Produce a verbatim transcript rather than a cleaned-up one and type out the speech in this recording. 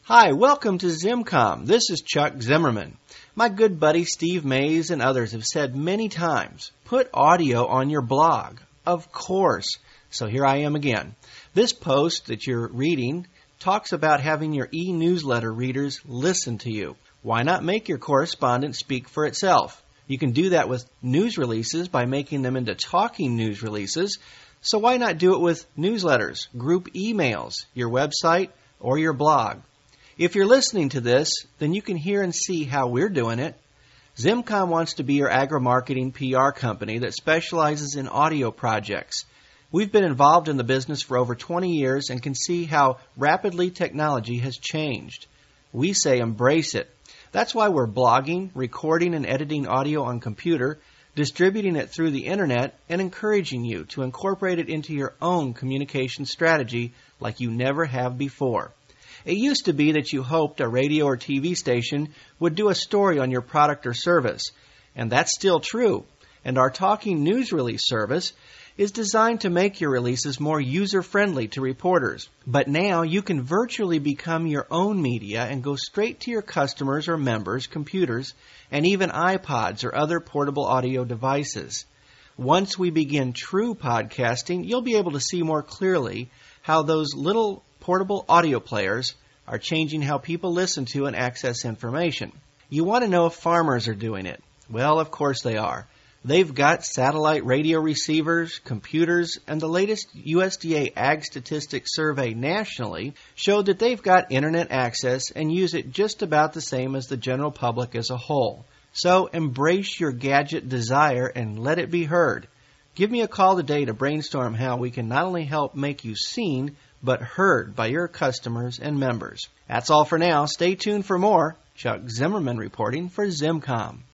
Hi, welcome to ZimCom. This is Chuck Zimmerman. My good buddy Steve Mays and others have said many times, put audio on your blog. Of course. So here I am again. This post that you're reading talks about having your e-newsletter readers listen to you. Why not make your correspondence speak for itself? You can do that with news releases by making them into talking news releases. So why not do it with newsletters, group emails, your website, or your blog? If you're listening to this, then you can hear and see how we're doing it. ZimCom wants to be your agri-marketing P R company that specializes in audio projects. We've been involved in the business for over twenty years and can see how rapidly technology has changed. We say embrace it. That's why we're blogging, recording and editing audio on computer, distributing it through the internet, and encouraging you to incorporate it into your own communication strategy like you never have before. It used to be that you hoped a radio or T V station would do a story on your product or service, and that's still true. And our Talking News Release service is designed to make your releases more user-friendly to reporters. But now you can virtually become your own media and go straight to your customers or members' computers and even iPods or other portable audio devices. Once we begin true podcasting, you'll be able to see more clearly how those little portable audio players are changing how people listen to and access information. You want to know if farmers are doing it. Well, of course they are. They've got satellite radio receivers, computers, and the latest U S D A Ag Statistics survey nationally showed that they've got internet access and use it just about the same as the general public as a whole. So embrace your gadget desire and let it be heard. Give me a call today to brainstorm how we can not only help make you seen, but heard by your customers and members. That's all for now. Stay tuned for more. Chuck Zimmerman reporting for ZimCom.